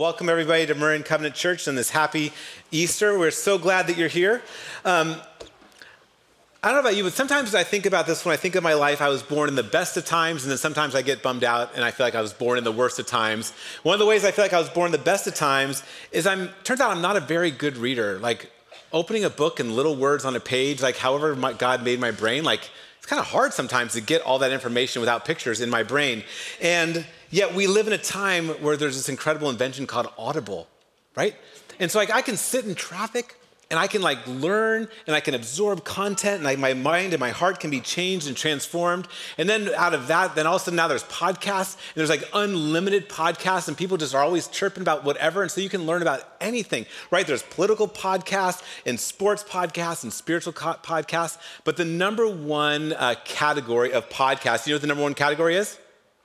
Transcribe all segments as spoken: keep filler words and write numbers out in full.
Welcome everybody to Marin Covenant Church on this happy Easter. We're so glad that you're here. Um, I don't know about you, but sometimes I think about this when I think of my life. I was born in the best of times, and then sometimes I get bummed out and I feel like I was born in the worst of times. One of the ways I feel like I was born in the best of times is I'm, turns out I'm not a very good reader. Like opening a book and little words on a page, like however my, God made my brain, like it's kind of hard sometimes to get all that information without pictures in my brain. And yet we live in a time where there's this incredible invention called Audible, right? And so like I can sit in traffic and I can like learn and I can absorb content and like my mind and my heart can be changed and transformed. And then out of that, then all of a sudden now there's podcasts and there's like unlimited podcasts and people just are always chirping about whatever. And so you can learn about anything, right? There's political podcasts and sports podcasts and spiritual co- podcasts. But the number one uh, category of podcasts, you know what the number one category is?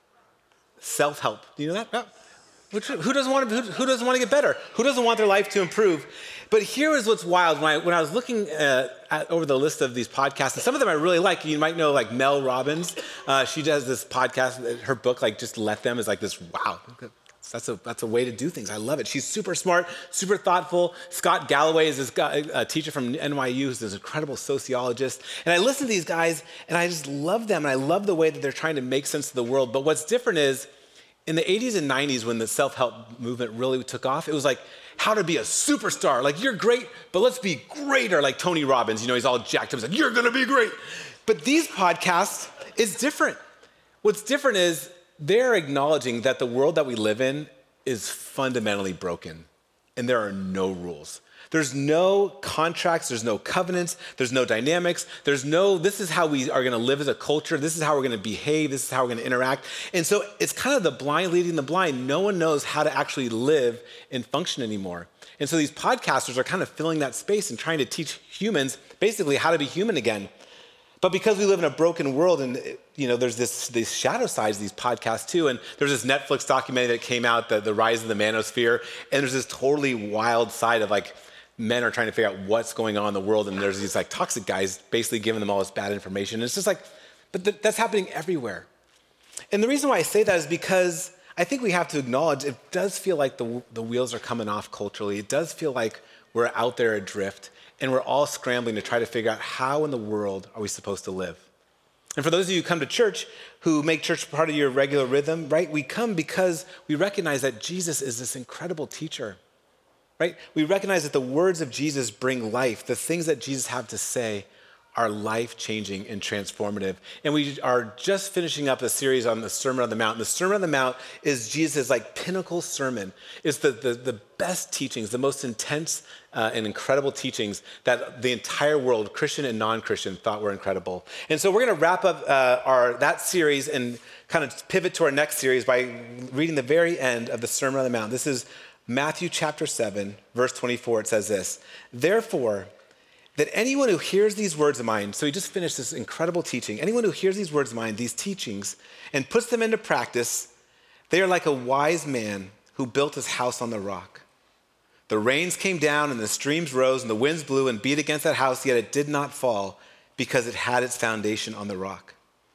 Self-help. Do you know that? Yeah. Which, who doesn't want to? Who, who doesn't want to get better? Who doesn't want their life to improve? But here is what's wild. When I when I was looking uh, at, over the list of these podcasts, and some of them I really like. You might know like Mel Robbins. Uh, she does this podcast. Her book, like Just Let Them, is like this. Wow, that's a that's a way to do things. I love it. She's super smart, super thoughtful. Scott Galloway is this guy, a teacher from N Y U, who's this incredible sociologist. And I listen to these guys, and I just love them, and I love the way that they're trying to make sense of the world. But what's different is, in the eighties and nineties, when the self-help movement really took off, it was like how to be a superstar. Like, you're great, but let's be greater. Like Tony Robbins, you know, he's all jacked up. He's like, you're gonna be great. But these podcasts is different. What's different is they're acknowledging that the world that we live in is fundamentally broken, and there are no rules. There's no contracts, there's no covenants, there's no dynamics, there's no, this is how we are gonna live as a culture, this is how we're gonna behave, this is how we're gonna interact. And so it's kind of the blind leading the blind. No one knows how to actually live and function anymore. And so these podcasters are kind of filling that space and trying to teach humans basically how to be human again. But because we live in a broken world and, you know, there's this these shadow sides of these podcasts too. And there's this Netflix documentary that came out, the, the Rise of the Manosphere. And there's this totally wild side of like, men are trying to figure out what's going on in the world, and there's these like toxic guys basically giving them all this bad information. And it's just like, but th- that's happening everywhere. And the reason why I say that is because I think we have to acknowledge it does feel like the, the wheels are coming off culturally. It does feel like we're out there adrift, and we're all scrambling to try to figure out how in the world are we supposed to live. And for those of you who come to church, who make church part of your regular rhythm, right? We come because we recognize that Jesus is this incredible teacher. Right? We recognize that the words of Jesus bring life. The things that Jesus have to say are life-changing and transformative. And we are just finishing up a series on the Sermon on the Mount. And the Sermon on the Mount is Jesus' like pinnacle sermon. It's the, the, the best teachings, the most intense uh, and incredible teachings that the entire world, Christian and non-Christian, thought were incredible. And so we're going to wrap up uh, our that series and kind of pivot to our next series by reading the very end of the Sermon on the Mount. This is Matthew chapter seven, verse twenty-four, it says this, therefore, that anyone who hears these words of mine, so he just finished this incredible teaching, anyone who hears these words of mine, these teachings, and puts them into practice, they are like a wise man who built his house on the rock. The rains came down and the streams rose and the winds blew and beat against that house, yet it did not fall because it had its foundation on the rock.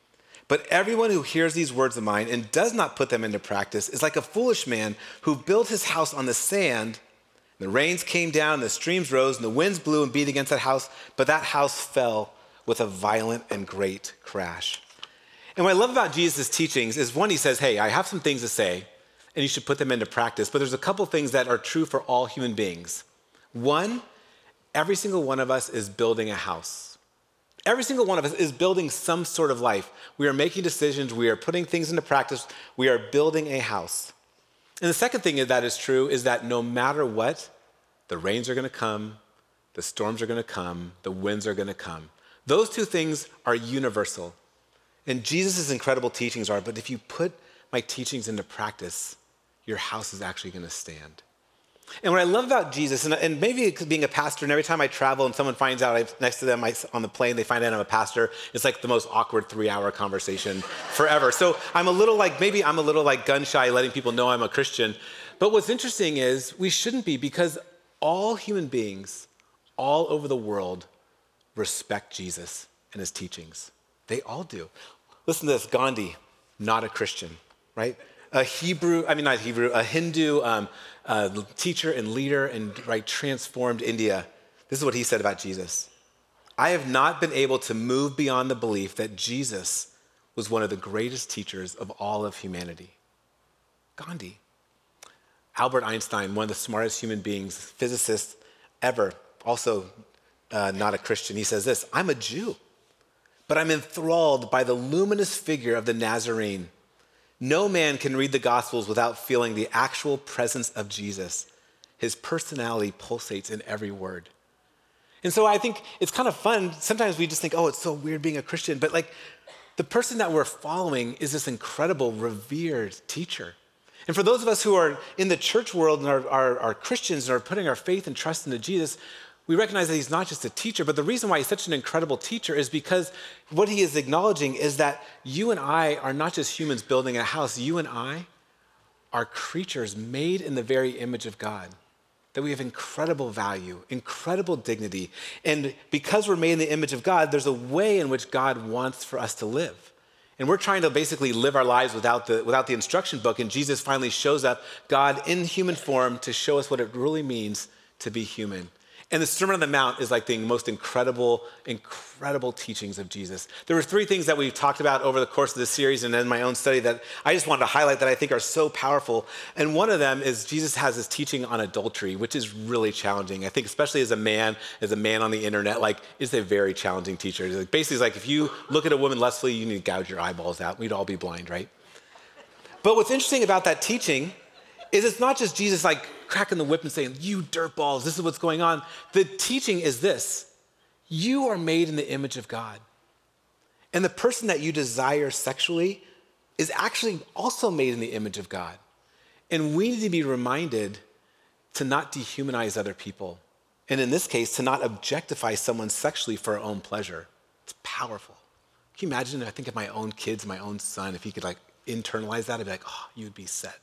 But everyone who hears these words of mine and does not put them into practice is like a foolish man who built his house on the sand. The rains came down, the streams rose, and the winds blew and beat against that house, but that house fell with a violent and great crash. And what I love about Jesus' teachings is, one, he says, hey, I have some things to say, and you should put them into practice, but there's a couple things that are true for all human beings. One, every single one of us is building a house. Every single one of us is building some sort of life. We are making decisions. We are putting things into practice. We are building a house. And the second thing that is true is that no matter what, the rains are going to come, the storms are going to come, the winds are going to come. Those two things are universal. And Jesus' incredible teachings are, but if you put my teachings into practice, your house is actually going to stand. And what I love about Jesus, and, and maybe it's being a pastor, and every time I travel and someone finds out I'm next to them I, on the plane, they find out I'm a pastor, it's like the most awkward three-hour conversation forever. So I'm a little like, maybe I'm a little like gun shy, letting people know I'm a Christian. But what's interesting is we shouldn't be, because all human beings all over the world respect Jesus and his teachings. They all do. Listen to this, Gandhi, not a Christian, right? a Hebrew, I mean, not Hebrew, a Hindu um, uh, teacher and leader and right, transformed India. This is what he said about Jesus. I have not been able to move beyond the belief that Jesus was one of the greatest teachers of all of humanity. Gandhi. Albert Einstein, one of the smartest human beings, physicist ever, also uh, not a Christian. He says this, I'm a Jew, but I'm enthralled by the luminous figure of the Nazarene. No man can read the Gospels without feeling the actual presence of Jesus. His personality pulsates in every word. And so I think it's kind of fun. Sometimes we just think, oh, it's so weird being a Christian. But like the person that we're following is this incredible, revered teacher. And for those of us who are in the church world and are, are, are Christians and are putting our faith and trust into Jesus, we recognize that he's not just a teacher, but the reason why he's such an incredible teacher is because what he is acknowledging is that you and I are not just humans building a house. You and I are creatures made in the very image of God, that we have incredible value, incredible dignity. And because we're made in the image of God, there's a way in which God wants for us to live. And we're trying to basically live our lives without the, without the instruction book, and Jesus finally shows up, God in human form, to show us what it really means to be human. And the Sermon on the Mount is like the most incredible, incredible teachings of Jesus. There were three things that we've talked about over the course of this series and in my own study that I just wanted to highlight that I think are so powerful. And one of them is Jesus has this teaching on adultery, which is really challenging. I think especially as a man, as a man on the internet, like it's a very challenging teacher. It's like, basically, it's like if you look at a woman lustfully, you need to gouge your eyeballs out. We'd all be blind, right? But what's interesting about that teaching is it's not just Jesus like cracking the whip and saying, you dirtballs, this is what's going on. The teaching is this, you are made in the image of God. And the person that you desire sexually is actually also made in the image of God. And we need to be reminded to not dehumanize other people. And in this case, to not objectify someone sexually for our own pleasure. It's powerful. Can you imagine, I think of my own kids, my own son, if he could like internalize that, I'd be like, oh, you'd be set.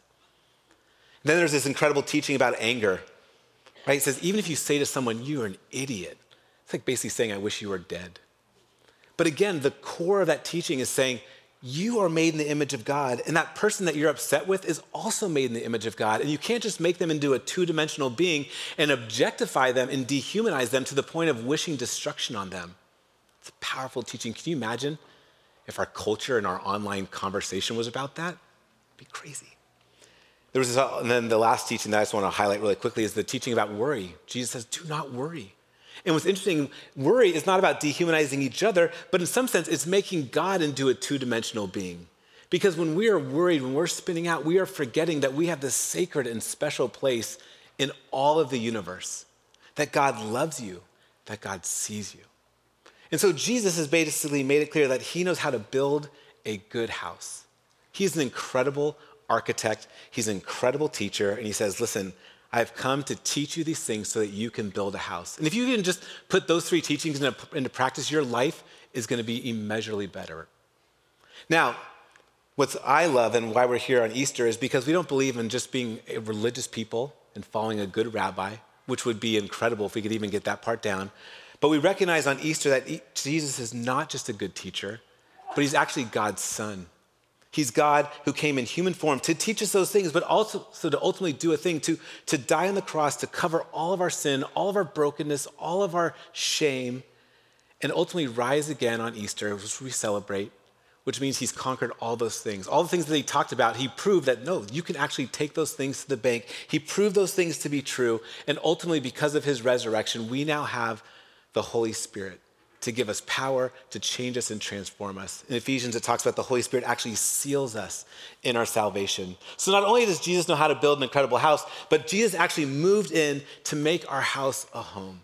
Then there's this incredible teaching about anger, right? It says, even if you say to someone, you're an idiot, it's like basically saying, I wish you were dead. But again, the core of that teaching is saying, you are made in the image of God, and that person that you're upset with is also made in the image of God, and you can't just make them into a two-dimensional being and objectify them and dehumanize them to the point of wishing destruction on them. It's a powerful teaching. Can you imagine if our culture and our online conversation was about that? It'd be crazy. There was this, and then the last teaching that I just want to highlight really quickly is the teaching about worry. Jesus says, do not worry. And what's interesting, worry is not about dehumanizing each other, but in some sense, it's making God into a two-dimensional being. Because when we are worried, when we're spinning out, we are forgetting that we have this sacred and special place in all of the universe, that God loves you, that God sees you. And so Jesus has basically made it clear that he knows how to build a good house. He's an incredible architect, he's an incredible teacher, and he says, listen, I've come to teach you these things so that you can build a house. And if you even just put those three teachings into, into practice, your life is going to be immeasurably better. Now, what I love and why we're here on Easter is because we don't believe in just being a religious people and following a good rabbi, which would be incredible if we could even get that part down. But we recognize on Easter that Jesus is not just a good teacher, but he's actually God's son. He's God who came in human form to teach us those things, but also so to ultimately do a thing, to, to die on the cross, to cover all of our sin, all of our brokenness, all of our shame, and ultimately rise again on Easter, which we celebrate, which means he's conquered all those things. All the things that he talked about, he proved that, no, you can actually take those things to the bank. He proved those things to be true, and ultimately, because of his resurrection, we now have the Holy Spirit to give us power, to change us and transform us. In Ephesians, it talks about the Holy Spirit actually seals us in our salvation. So not only does Jesus know how to build an incredible house, but Jesus actually moved in to make our house a home.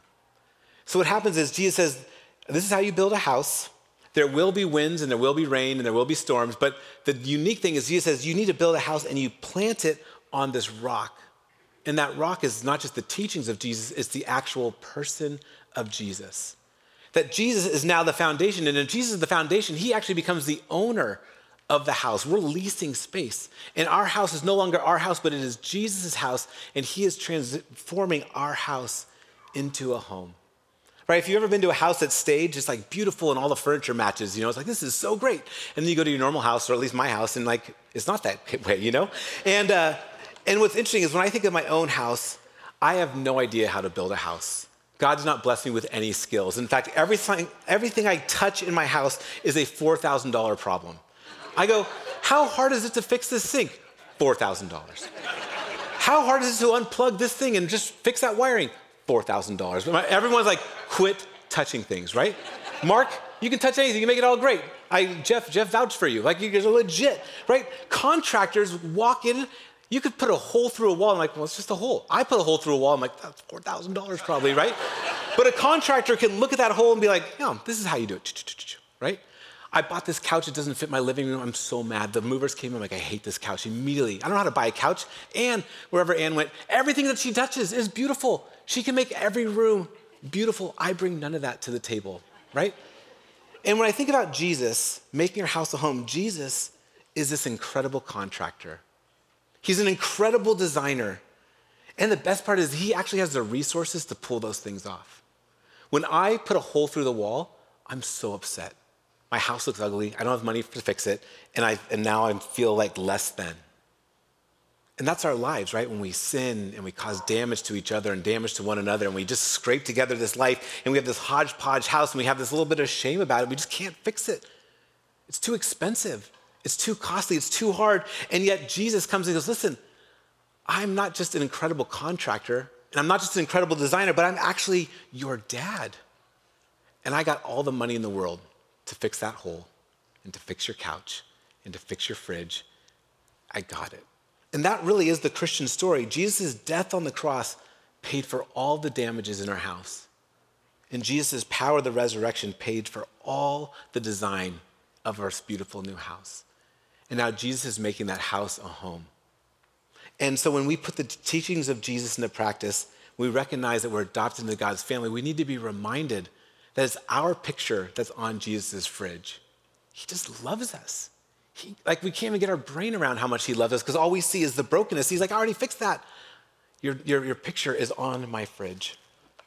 So what happens is Jesus says, this is how you build a house. There will be winds and there will be rain and there will be storms, but the unique thing is Jesus says you need to build a house and you plant it on this rock. And that rock is not just the teachings of Jesus, it's the actual person of Jesus. That Jesus is now the foundation, and if Jesus is the foundation, he actually becomes the owner of the house. We're leasing space, and our house is no longer our house, but it is Jesus' house, and he is transforming our house into a home. right? If you've ever been to a house that's staged, it's like beautiful and all the furniture matches, you know, it's like, this is so great. And then you go to your normal house, or at least my house, and like, it's not that way, you know? And, uh, and what's interesting is when I think of my own house, I have no idea how to build a house. God did not bless me with any skills. In fact, everything, everything I touch in my house is a four thousand dollars problem. I go, how hard is it to fix this sink? four thousand dollars. How hard is it to unplug this thing and just fix that wiring? four thousand dollars. Everyone's like, quit touching things, right? Mark, you can touch anything, you can make it all great. I, Jeff, Jeff vouched for you. Like, you're legit, right? Contractors walk in, you could put a hole through a wall. I'm like, well, it's just a hole. I put a hole through a wall. I'm like, that's four thousand dollars probably, right? But a contractor can look at that hole and be like, no, this is how you do it, right? I bought this couch. It doesn't fit my living room. I'm so mad. The movers came. I'm like, I hate this couch immediately. I don't know how to buy a couch. And wherever Ann went, everything that she touches is beautiful. She can make every room beautiful. I bring none of that to the table, right? And when I think about Jesus making our house a home, Jesus is this incredible contractor. He's an incredible designer. And the best part is he actually has the resources to pull those things off. When I put a hole through the wall, I'm so upset. My house looks ugly. I don't have money to fix it. And, I, and now I feel like less than. And that's our lives, right? When we sin and we cause damage to each other and damage to one another, and we just scrape together this life, and we have this hodgepodge house, and we have this little bit of shame about it. We just can't fix it. It's too expensive. It's too costly. It's too hard. And yet Jesus comes and goes, listen, I'm not just an incredible contractor, and I'm not just an incredible designer, but I'm actually your dad. And I got all the money in the world to fix that hole, and to fix your couch, and to fix your fridge. I got it. And that really is the Christian story. Jesus' death on the cross paid for all the damages in our house. And Jesus' power of the resurrection paid for all the design of our beautiful new house. And now Jesus is making that house a home. And so when we put the teachings of Jesus into practice, we recognize that we're adopted into God's family. We need to be reminded that it's our picture that's on Jesus' fridge. He just loves us. He, like we can't even get our brain around how much he loves us because all we see is the brokenness. He's like, I already fixed that. Your, your, your picture is on my fridge.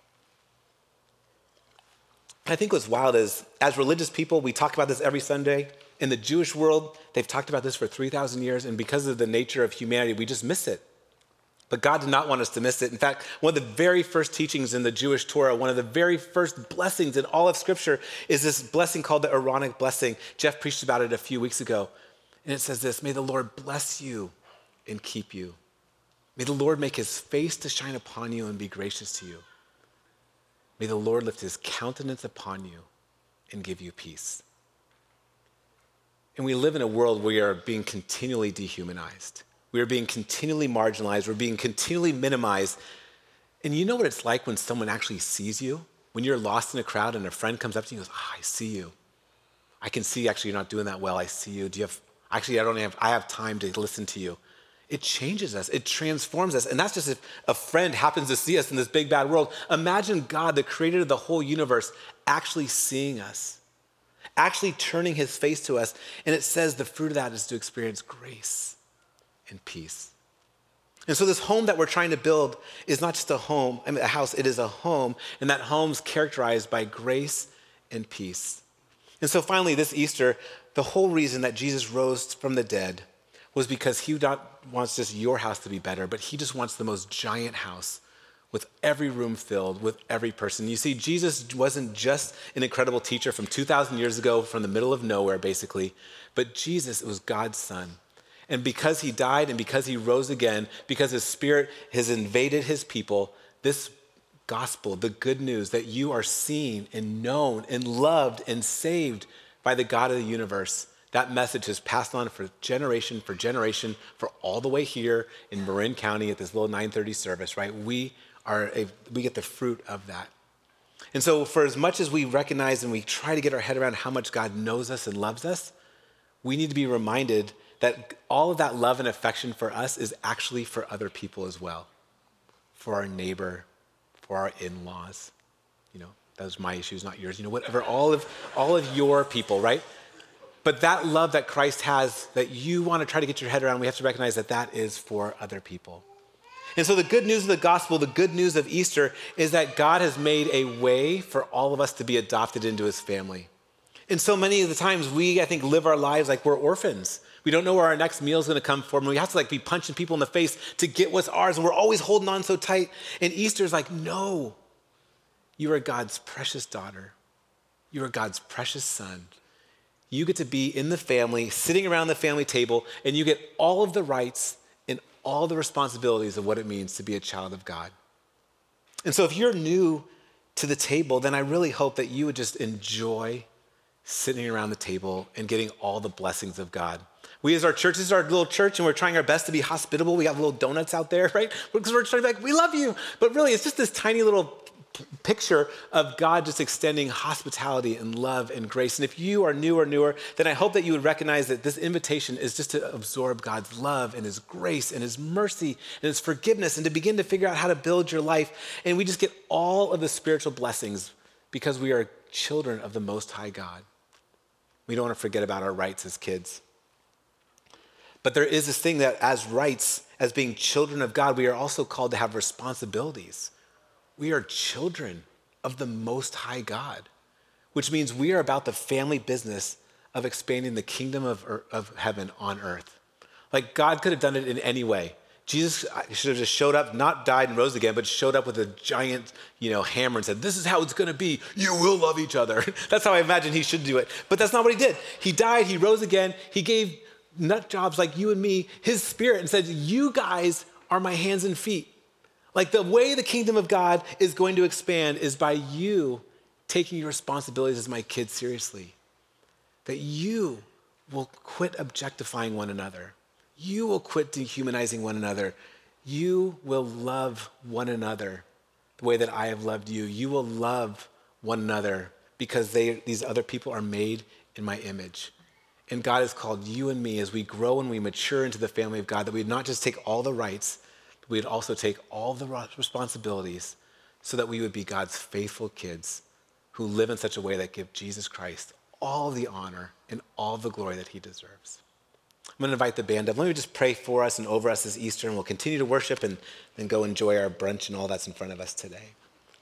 I think what's wild is, as religious people, we talk about this every Sunday. In the Jewish world, they've talked about this for three thousand years, and because of the nature of humanity, we just miss it. But God did not want us to miss it. In fact, one of the very first teachings in the Jewish Torah, one of the very first blessings in all of Scripture is this blessing called the Aaronic blessing. Jeff preached about it a few weeks ago. And it says this, may the Lord bless you and keep you. May the Lord make his face to shine upon you and be gracious to you. May the Lord lift his countenance upon you and give you peace. And we live in a world where we are being continually dehumanized. We are being continually marginalized. We're being continually minimized. And you know what it's like when someone actually sees you? When you're lost in a crowd and a friend comes up to you and goes, oh, I see you. I can see actually you're not doing that well. I see you. Do you have, actually, I don't have, I have time to listen to you. It changes us. It transforms us. And that's just if a friend happens to see us in this big, bad world. Imagine God, the creator of the whole universe, actually seeing us, actually turning his face to us. And it says the fruit of that is to experience grace and peace. And so this home that we're trying to build is not just a home, I mean, a house, it is a home, and that home's characterized by grace and peace. And so finally, this Easter, the whole reason that Jesus rose from the dead was because he not wants just your house to be better, but he just wants the most giant house with every room filled, with every person. You see, Jesus wasn't just an incredible teacher from two thousand years ago from the middle of nowhere, basically, but Jesus was God's son. And because he died and because he rose again, because his spirit has invaded his people, this gospel, the good news that you are seen and known and loved and saved by the God of the universe, that message has passed on for generation for generation for all the way here in Marin County at this little nine thirty service, right? We are a, we get the fruit of that. And so for as much as we recognize and we try to get our head around how much God knows us and loves us, we need to be reminded that all of that love and affection for us is actually for other people as well, for our neighbor, for our in-laws. You know, those are my issues, not yours. You know, whatever, all of all of your people, right? But that love that Christ has that you want to try to get your head around, we have to recognize that that is for other people. And so the good news of the gospel, the good news of Easter, is that God has made a way for all of us to be adopted into his family. And so many of the times we, I think, live our lives like we're orphans. We don't know where our next meal is going to come from. We have to like be punching people in the face to get what's ours. And we're always holding on so tight. And Easter's like, no, you are God's precious daughter. You are God's precious son. You get to be in the family, sitting around the family table, and you get all of the rights and all the responsibilities of what it means to be a child of God. And so if you're new to the table, then I really hope that you would just enjoy sitting around the table and getting all the blessings of God. We as our church, this is our little church, and we're trying our best to be hospitable. We got little donuts out there, right? Because we're trying to be like, we love you. But really, it's just this tiny little p- picture of God just extending hospitality and love and grace. And if you are new or newer, then I hope that you would recognize that this invitation is just to absorb God's love and his grace and his mercy and his forgiveness and to begin to figure out how to build your life. And we just get all of the spiritual blessings because we are children of the Most High God. We don't want to forget about our rights as kids. But there is this thing that as rights, as being children of God, we are also called to have responsibilities. We are children of the Most High God, which means we are about the family business of expanding the kingdom of, of heaven on earth. Like God could have done it in any way. Jesus should have just showed up, not died and rose again, but showed up with a giant, you know, hammer and said, this is how it's going to be. You will love each other. That's how I imagine he should do it. But that's not what he did. He died, he rose again. He gave nut jobs like you and me his spirit and said, you guys are my hands and feet. Like the way the kingdom of God is going to expand is by you taking your responsibilities as my kids seriously. That you will quit objectifying one another. You will quit dehumanizing one another. You will love one another the way that I have loved you. You will love one another because they, these other people are made in my image. And God has called you and me as we grow and we mature into the family of God that we would not just take all the rights, but we would also take all the responsibilities so that we would be God's faithful kids who live in such a way that give Jesus Christ all the honor and all the glory that he deserves. I'm going to invite the band up. Let me just pray for us and over us this Easter, and we'll continue to worship and then go enjoy our brunch and all that's in front of us today.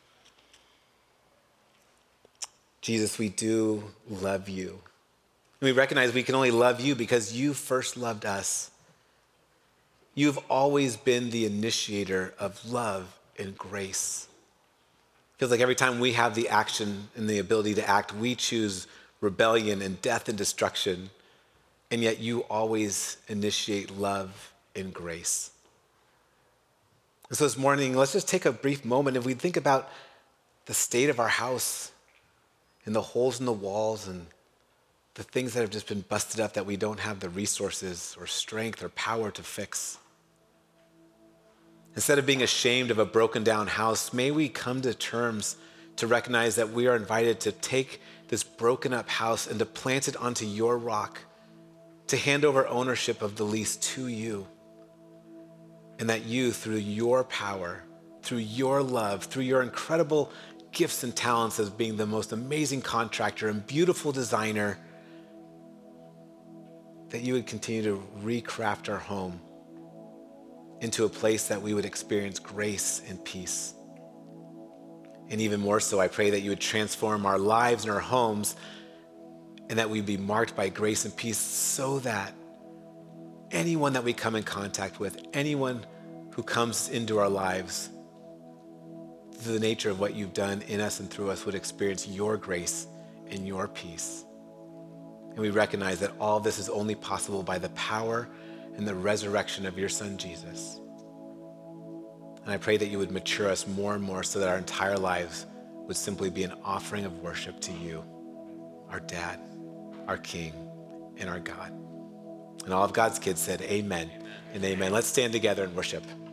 Jesus, we do love you. And we recognize we can only love you because you first loved us. You've always been the initiator of love and grace. It feels like every time we have the action and the ability to act, we choose rebellion and death and destruction. And yet you always initiate love and grace. And so this morning, let's just take a brief moment. If we think about the state of our house and the holes in the walls and the things that have just been busted up that we don't have the resources or strength or power to fix. Instead of being ashamed of a broken down house, may we come to terms to recognize that we are invited to take this broken up house and to plant it onto your rock, to hand over ownership of the lease to you. And that you, through your power, through your love, through your incredible gifts and talents as being the most amazing contractor and beautiful designer, that you would continue to recraft our home into a place that we would experience grace and peace. And even more so, I pray that you would transform our lives and our homes and that we'd be marked by grace and peace so that anyone that we come in contact with, anyone who comes into our lives, through the nature of what you've done in us and through us, would experience your grace and your peace. And we recognize that all this is only possible by the power and the resurrection of your son, Jesus. And I pray that you would mature us more and more so that our entire lives would simply be an offering of worship to you, our dad, our King, and our God. And all of God's kids said amen and amen. Let's stand together and worship.